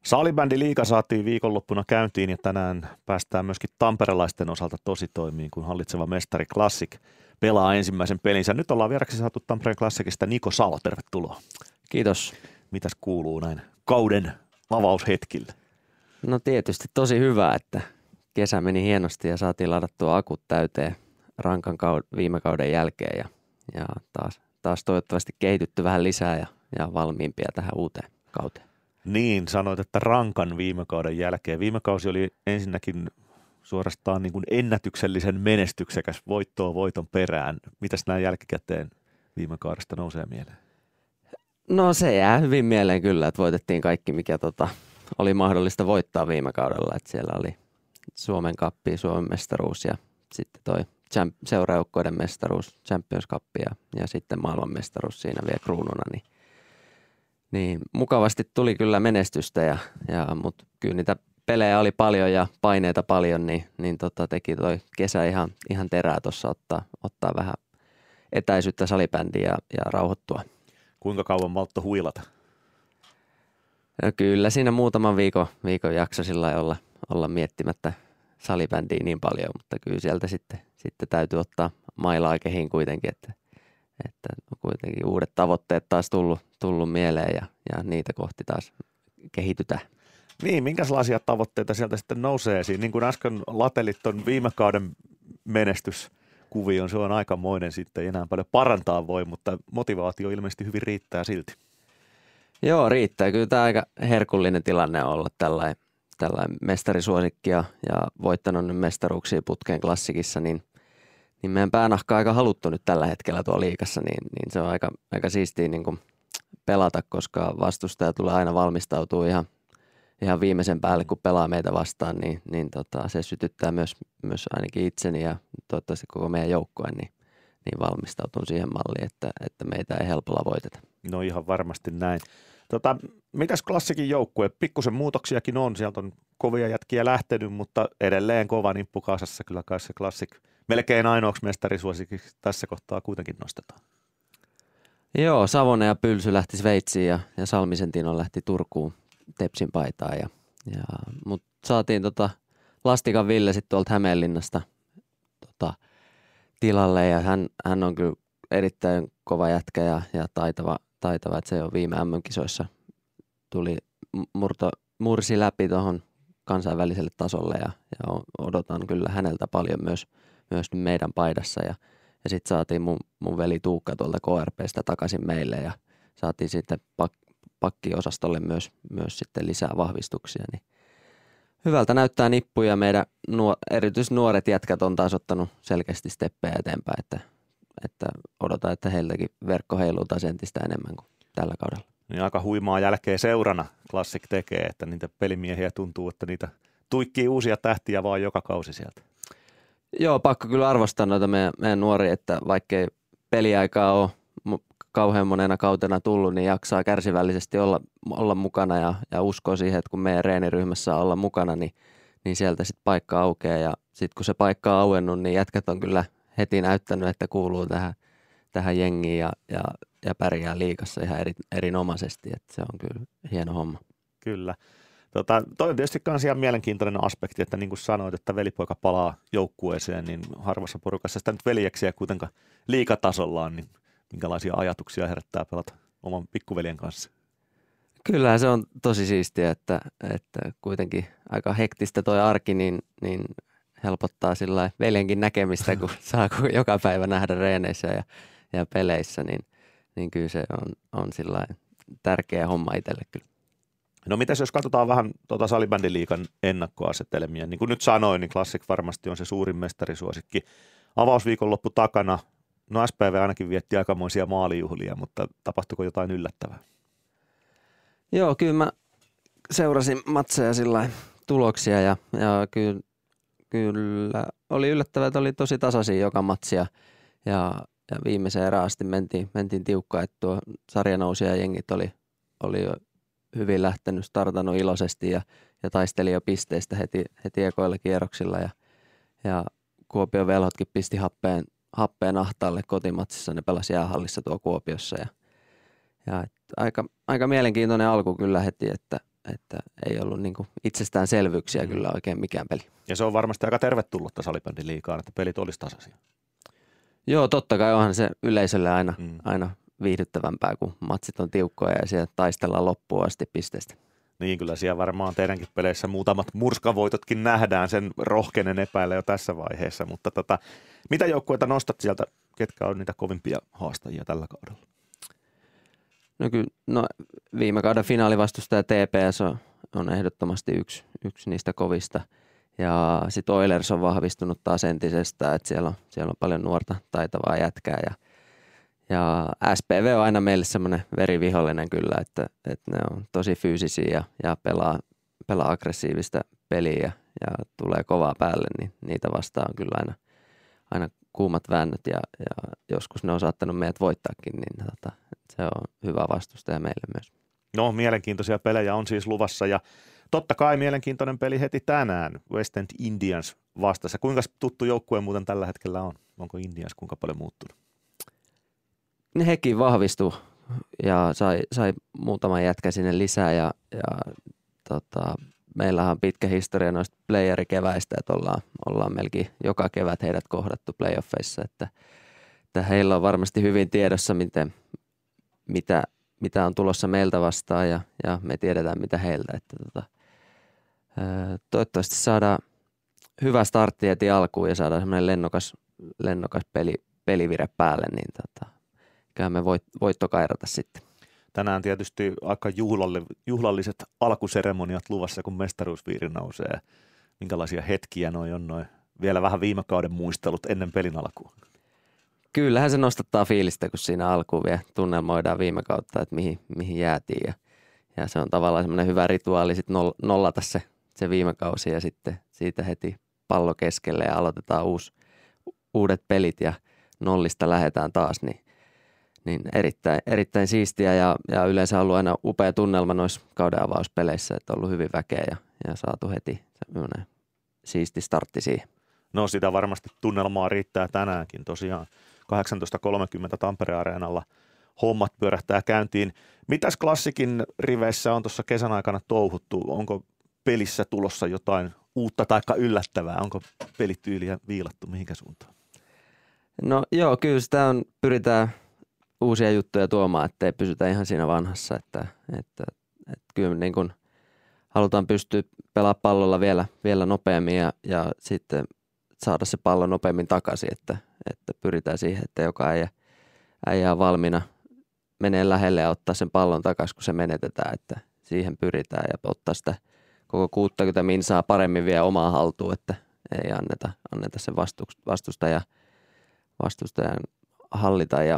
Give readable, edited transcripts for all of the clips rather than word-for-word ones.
Salibändi liiga saatiin viikonloppuna käyntiin ja tänään päästään myöskin tamperelaisten osalta tositoimiin, kun hallitseva mestari Classic pelaa ensimmäisen pelinsä. Nyt ollaan vieraksi saatu Tampereen Classicista Niko Salo, tervetuloa. Kiitos. Mitäs kuuluu näin kauden avaushetkillä? No tietysti tosi hyvä, että kesä meni hienosti ja saatiin ladattua akut täyteen rankan viime kauden jälkeen ja taas toivottavasti kehitytty vähän lisää ja valmiimpia tähän uuteen kauteen. Niin, sanoit, että rankan viime kauden jälkeen. Viime kausi oli ensinnäkin suorastaan niin kuin ennätyksellisen menestyksekäs voittoa voiton perään. Mitäs nämä jälkikäteen viime kaudesta nousee mieleen? No se jää hyvin mieleen kyllä, että voitettiin kaikki, mikä oli mahdollista voittaa viime kaudella. Että siellä oli Suomen Cup, Suomen mestaruus ja sitten toi seurajoukkoiden mestaruus, Champions Cup ja sitten maailmanmestaruus siinä vielä kruununa. Niin mukavasti tuli kyllä menestystä, mutta kyllä niitä pelejä oli paljon ja paineita paljon, niin teki toi kesä ihan terää tuossa ottaa vähän etäisyyttä salibändiin ja rauhoittua. Kuinka kauan maltto huilata? No kyllä siinä muutaman viikon jakso sillä olla miettimättä salibändiä niin paljon, mutta kyllä sieltä sitten täytyy ottaa mailaa kehiin kuitenkin, että kuitenkin uudet tavoitteet taas tullut mieleen ja niitä kohti taas kehitytään. Niin, minkälaisia tavoitteita sieltä sitten nousee esiin? Niin kuin äsken latelit ton viime kauden menestyskuvion, se on aikamoinen sitten, ei enää paljon parantaa voi, mutta motivaatio ilmeisesti hyvin riittää silti. Joo, riittää. Kyllä tämä aika herkullinen tilanne on olla tällainen mestarisuosikki ja voittanut nyt mestaruuksia putkeen Klassikissa, niin meidän päänahka on aika haluttu nyt tällä hetkellä tuolla liigassa, niin se on aika siistiä niin kuin pelata, koska vastustaja tulee aina valmistautua ihan viimeisen päälle, kun pelaa meitä vastaan, niin se sytyttää myös ainakin itseni ja toivottavasti koko meidän joukkoen, niin valmistautuu siihen malliin, että meitä ei helpolla voiteta. No ihan varmasti näin. Mitäs Classicin joukkue? Pikkusen muutoksiakin on, sieltä on kovia jätkiä lähtenyt, mutta edelleen kova nippu kasassa kyllä kai se Classic melkein ainoaksi mestarisuosikiksi tässä kohtaa kuitenkin nostetaan. Joo, Savonen ja Pylsy lähti Sveitsiin ja Salmisen Tino lähti Turkuun Tepsin paitaan. Mutta saatiin Lastikan Ville sitten tuolta Hämeenlinnasta tilalle ja hän on kyllä erittäin kova jätkä ja taitava, että se on viime MM-kisoissa mursi läpi tuohon kansainväliselle tasolle ja odotan kyllä häneltä paljon myös meidän paidassa ja sitten saatiin mun veli Tuukka tuolta KRPstä takaisin meille ja saatiin sitten pakkiosastolle myös sitten lisää vahvistuksia. Niin hyvältä näyttää nippu ja meidän erityisesti nuoret jätkät on taas ottanut selkeästi steppejä eteenpäin, että odotan, että heiltäkin verkko heiluu taas entistä enemmän kuin tällä kaudella. Niin aika huimaa jälkeen seurana Classic tekee, että niitä pelimiehiä tuntuu, että niitä tuikkii uusia tähtiä vaan joka kausi sieltä. Joo, pakko kyllä arvostaa noita meidän nuoria, että vaikkei peliaikaa ole kauhean monena kautena tullut, niin jaksaa kärsivällisesti olla mukana ja uskoo siihen, että kun meidän reeniryhmässä saa olla mukana, niin sieltä sitten paikka aukeaa ja sitten kun se paikka on auennut, niin jätkät on kyllä heti näyttänyt, että kuuluu tähän jengiin ja pärjää liigassa ihan erinomaisesti, että se on kyllä hieno homma. Kyllä. Toi on tietysti myös ihan mielenkiintoinen aspekti, että niin kuin sanoit, että velipoika palaa joukkueeseen, niin harvassa porukassa sitä nyt veljeksiä kuitenkaan liigatasollaan, niin minkälaisia ajatuksia herättää pelata oman pikkuveljen kanssa? Kyllähän se on tosi siistiä, että kuitenkin aika hektistä toi arki, niin helpottaa sillä veljenkin näkemistä, kun saa joka päivä nähdä reeneissä ja peleissä, niin kyllä se on sillä tärkeä homma itselle kyllä. No mitäs jos katsotaan vähän salibändiliigan ennakkoasetelmia, niin kuin nyt sanoin, niin Classic varmasti on se suurin mestarisuosikki. Avausviikonloppu takana, no SPV ainakin vietti aikamoisia maalijuhlia, mutta tapahtuiko jotain yllättävää? Joo, kyllä mä seurasin matseja sillä tuloksia ja kyllä oli yllättävää, että oli tosi tasaisia joka matsia ja viimeiseen erään asti mentiin tiukkaan, että tuo sarjanousija jengit oli jo hyvin lähtenyt, startannut iloisesti ja taisteli jo pisteistä heti ekoilla kierroksilla ja Kuopion velhotkin pisti happeen ahtaalle kotimatsissa, ne pelasi jäähallissa tuo Kuopiossa ja aika mielenkiintoinen alku kyllä heti, että että ei ollut niin kuin itsestäänselvyyksiä kyllä oikein mikään peli. Ja se on varmasti aika tervetullutta salibändin liigaan, että pelit olisi tasaisia. Joo, totta kai onhan se yleisölle aina viihdyttävämpää, kun matsit on tiukkoja ja siellä taistellaan loppuun asti pisteestä. Niin, kyllä siellä varmaan teidänkin peleissä muutamat murskavoitotkin nähdään, sen rohkenen epäillä jo tässä vaiheessa, mutta mitä joukkueita nostat sieltä, ketkä on niitä kovimpia haastajia tällä kaudella? No kyllä, viime kauden finaalivastustaja TPS on ehdottomasti yksi niistä kovista. Ja sitten Oilers on vahvistunut taas entisestään, että siellä on paljon nuorta taitavaa jätkää. Ja SPV on aina meille semmoinen verivihollinen kyllä, että ne on tosi fyysisiä ja pelaa aggressiivista peliä ja tulee kovaa päälle, niin niitä vastaan on kyllä aina kuumat väännöt ja joskus ne on saattanut meidät voittaakin, niin se on hyvä vastustaja meille myös. No, mielenkiintoisia pelejä on siis luvassa ja totta kai mielenkiintoinen peli heti tänään, West End Indians vastassa. Kuinka tuttu joukkue muuten tällä hetkellä on? Onko Indians kuinka paljon muuttunut? Hekin vahvistui ja sai muutaman jätkä sinne lisää ja meillähän on pitkä historia noista playerikeväistä, että ollaan melkein joka kevät heidät kohdattu playoffeissa, että heillä on varmasti hyvin tiedossa, mitä on tulossa meiltä vastaan ja me tiedetään mitä heiltä, että toivottavasti saadaan hyvä startti heti alkuun ja saadaan semmoinen lennokas pelivire päälle, niin kyllä me voitto kairata sitten. Tänään tietysti aika juhlalliset alkuseremoniat luvassa, kun mestaruusviiri nousee. Minkälaisia hetkiä on vielä vähän viime kauden muistelut ennen pelin alkua? Kyllähän se nostattaa fiilistä, kun siinä alkuun vielä tunnelmoidaan viime kautta, että mihin jäätiin. Ja se on tavallaan semmoinen hyvä rituaali sitten nollata se viime kausi ja sitten siitä heti pallo keskelle ja aloitetaan uudet pelit ja nollista lähdetään taas, niin erittäin siistiä ja yleensä on ollut aina upea tunnelma noissa kauden avauspeleissä, että on ollut hyvin väkeä ja saatu heti semmoinen siisti startti siihen. No sitä varmasti tunnelmaa riittää tänäänkin. Tosiaan 18.30 Tampere-areenalla hommat pyörähtää käyntiin. Mitäs Klassikin riveissä on tuossa kesän aikana touhuttu? Onko pelissä tulossa jotain uutta tai yllättävää? Onko pelityyliä viilattu mihinkä suuntaan? No joo, kyllä sitä pyritään uusia juttuja tuomaan, ettei pysytä ihan siinä vanhassa, että kyllä niin kuin halutaan pystyä pelaamaan pallolla vielä nopeammin ja sitten saada se pallo nopeammin takaisin, että pyritään siihen, että joka äijä on valmiina menee lähelle ja ottaa sen pallon takaisin, kun se menetetään, että siihen pyritään ja ottaa sitä koko 60 minsaa paremmin vielä omaa haltuun, että ei anneta sen vastustajan hallita ja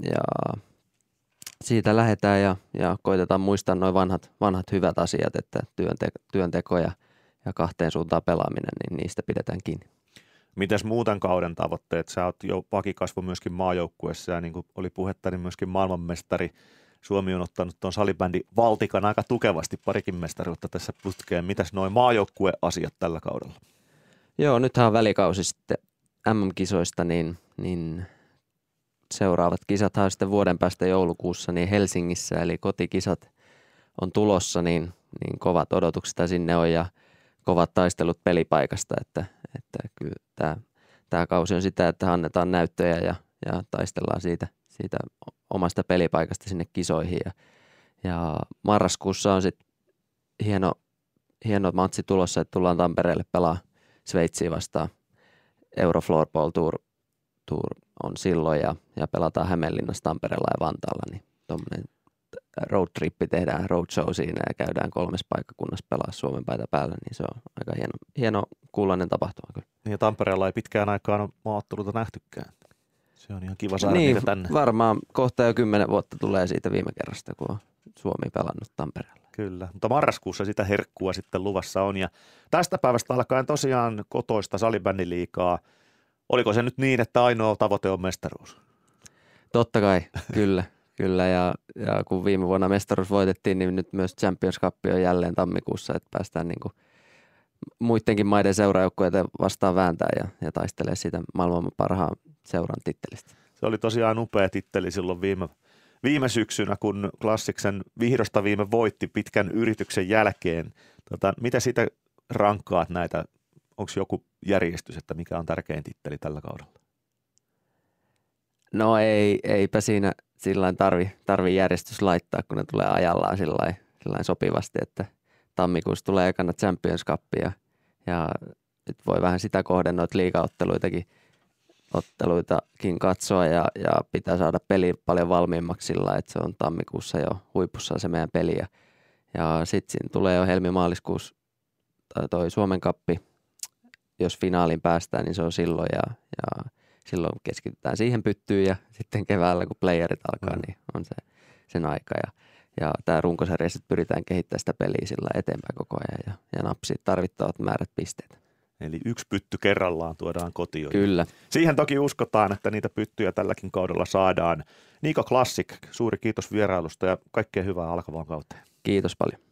siitä lähdetään ja koitetaan muistaa nuo vanhat hyvät asiat, että työnteko ja kahteen suuntaan pelaaminen, niin niistä pidetään kiinni. Mites muuten kauden tavoitteet? Sä oot jo vakikasvu myöskin maajoukkueessa ja niin kuin oli puhetta, niin myöskin maailmanmestari. Suomi on ottanut tuon salibändin valtikan aika tukevasti, parikin mestaruutta tässä putkeen. Mitäs noin maajoukkueasiat tällä kaudella? Joo, nythän on välikausi sitten MM-kisoista, niin seuraavat kisathan on sitten vuoden päästä joulukuussa niin Helsingissä, eli kotikisat on tulossa, niin kovat odotukset sinne on ja kovat taistelut pelipaikasta, että kyllä tämä kausi on sitä, että annetaan näyttöjä ja taistellaan siitä omasta pelipaikasta sinne kisoihin ja marraskuussa on sitten hieno matsi tulossa, että tullaan Tampereelle pelaa Sveitsiä vastaan. Eurofloorball Tour on silloin ja pelataan Hämeenlinnassa, Tampereella ja Vantaalla, niin tuommoinen roadtrippi tehdään roadshow siinä ja käydään 3 paikkakunnassa pelaa Suomen paita päällä, niin se on aika hieno kuuloinen tapahtuma kyllä. Ja Tampereella ei pitkään aikaan ole maaotteluita nähtykään. Se on ihan kiva saada niin, niitä tänne. Varmaan kohta jo 10 vuotta tulee siitä viime kerrasta, kun on Suomi pelannut Tampereella. Kyllä, mutta marraskuussa sitä herkkua sitten luvassa on ja tästä päivästä alkaen tosiaan kotoista salibändiliigaa. Oliko se nyt niin, että ainoa tavoite on mestaruus? Totta kai, kyllä. Ja kun viime vuonna mestaruus voitettiin, niin nyt myös Champions Cup on jälleen tammikuussa, että päästään niin kuin muidenkin maiden seurajoukkueita vastaan vääntää ja taistelee siitä maailman parhaan seuran tittelistä. Se oli tosiaan upea titteli silloin viime syksynä, kun Klassiksen vihdosta viime voitti pitkän yrityksen jälkeen. Mitä siitä rankkaat näitä? Onko joku järjestys, että mikä on tärkein titteli tällä kaudella? No eipä siinä sillain tarvi järjestys laittaa, kun ne tulee ajallaan sillain sopivasti, että tammikuussa tulee ekana Champions Cup ja nyt voi vähän sitä kohden noita liigaotteluitakin katsoa ja pitää saada peli paljon valmiimmaksi sillä, että se on tammikuussa jo huipussaan se meidän peli ja sitten siinä tulee jo helmi-maaliskuussa toi Suomen Cuppi, jos finaaliin päästään, niin se on silloin ja silloin keskitytään siihen pyttyyn ja sitten keväällä, kun playerit alkaa, niin on se sen aika. Ja tämä runkosarja sitten pyritään kehittämään sitä peliä sillä eteenpäin koko ajan ja napsia tarvittavat määrät pisteitä. Eli yksi pytty kerrallaan tuodaan kotiin. Kyllä. Siihen toki uskotaan, että niitä pyttyjä tälläkin kaudella saadaan. Nico Classic, suuri kiitos vierailusta ja kaikkea hyvää alkavaan kauteen. Kiitos paljon.